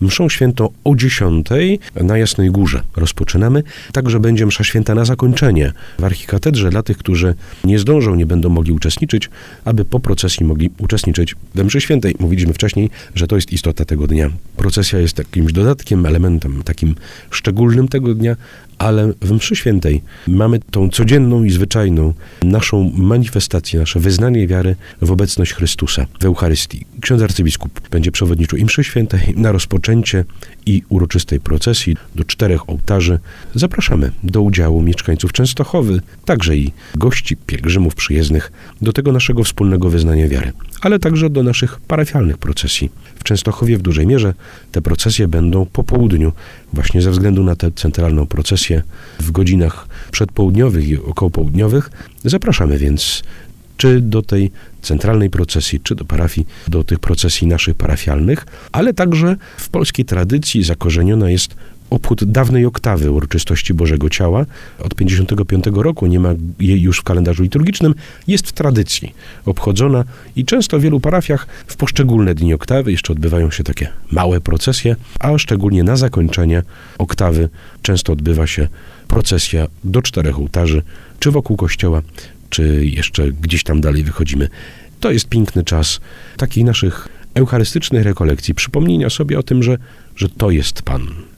mszą świętą o 10 na Jasnej Górze rozpoczynamy. Także będzie msza święta na zakończenie w archikatedrze dla tych, którzy nie zdążą, nie będą mogli uczestniczyć, aby po procesji mogli uczestniczyć we mszy świętej. Mówiliśmy wcześniej, że to jest istota tego dnia. Procesja jest jakimś dodatkiem, elementem takim szczególnym tego dnia, ale w mszy świętej mamy tą codzienną i zwyczajną naszą manifestację, nasze wyznanie wiary w obecność Chrystusa w Eucharystii. Ksiądz arcybiskup będzie przewodniczył i mszy świętej na rozpoczęcie i uroczystej procesji do 4 ołtarzy. Zapraszamy do udziału mieszkańców Częstochowy, także i gości, pielgrzymów przyjezdnych do tego naszego wspólnego wyznania wiary, ale także do naszych parafialnych procesji. W Częstochowie w dużej mierze te procesje będą po południu, właśnie ze względu na tę centralną procesję w godzinach przedpołudniowych i okołopołudniowych. Zapraszamy więc czy do tej centralnej procesji, czy do parafii, do tych procesji naszych parafialnych, ale także w polskiej tradycji zakorzeniona jest obchód dawnej oktawy uroczystości Bożego Ciała. Od 55 roku nie ma jej już w kalendarzu liturgicznym, jest w tradycji obchodzona i często w wielu parafiach w poszczególne dni oktawy jeszcze odbywają się takie małe procesje, a szczególnie na zakończenie oktawy często odbywa się procesja do 4 ołtarzy, czy wokół kościoła, czy jeszcze gdzieś tam dalej wychodzimy. To jest piękny czas takich naszych eucharystycznych rekolekcji, przypomnienia sobie o tym, że to jest Pan.